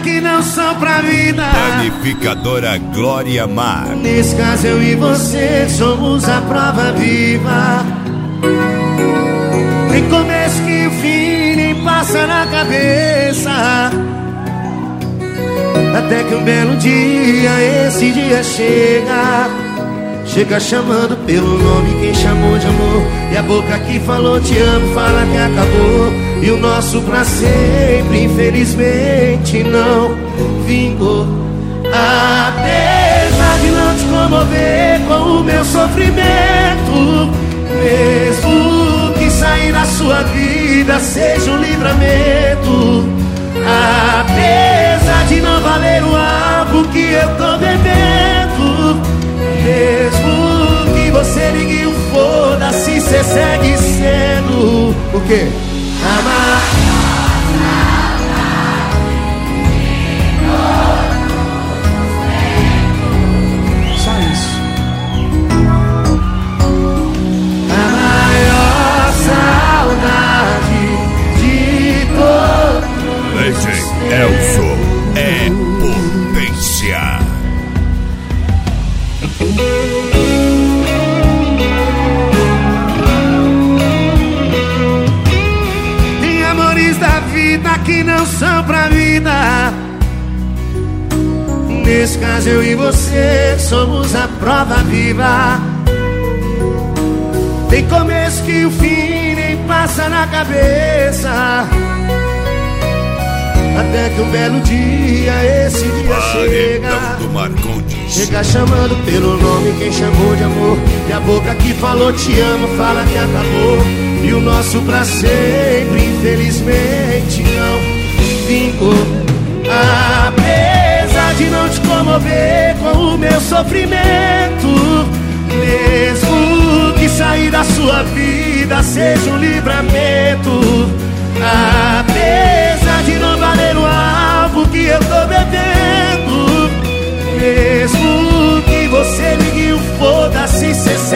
que não são pra vida. Panificadora Glória Mar. Nesse caso eu e você somos a prova viva. Nem começo que o fim nem passa na cabeça. Até que um belo dia, esse dia chega. Chega chamando pelo nome quem chamou de amor. E a boca que falou te amo fala que acabou. E o nosso pra sempre infelizmente não vingou. Apesar de não te comover com o meu sofrimento, mesmo que sair da sua vida seja um livramento, apesar de não valer o álcool que eu tô bebendo, mesmo que você ligue o foda-se, cê segue sendo o quê? Amar. Só isso. A maior saudade de todos. Legend Elzo é potência. Tem amores da vida que não são pra vida. Nesse caso eu e você somos a prova viva. Tem começo que o fim nem passa na cabeça. Até que um belo dia, esse dia chega. Do Marcondes. Chega chamando pelo nome quem chamou de amor. E a boca que falou te amo fala que acabou. E o nosso pra sempre infelizmente não vingou. Apesar de não te comover com o meu sofrimento, mesmo que sair da sua vida seja um livramento, apesar de não valer o álcool que eu tô bebendo, mesmo que você ligue o foda-se, cê